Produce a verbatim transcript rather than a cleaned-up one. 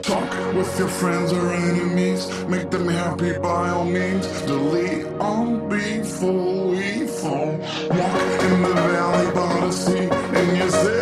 Talk with your friends or enemies, make them happy by all means. Delete all before we fall. Walk in the valley by the sea, and you say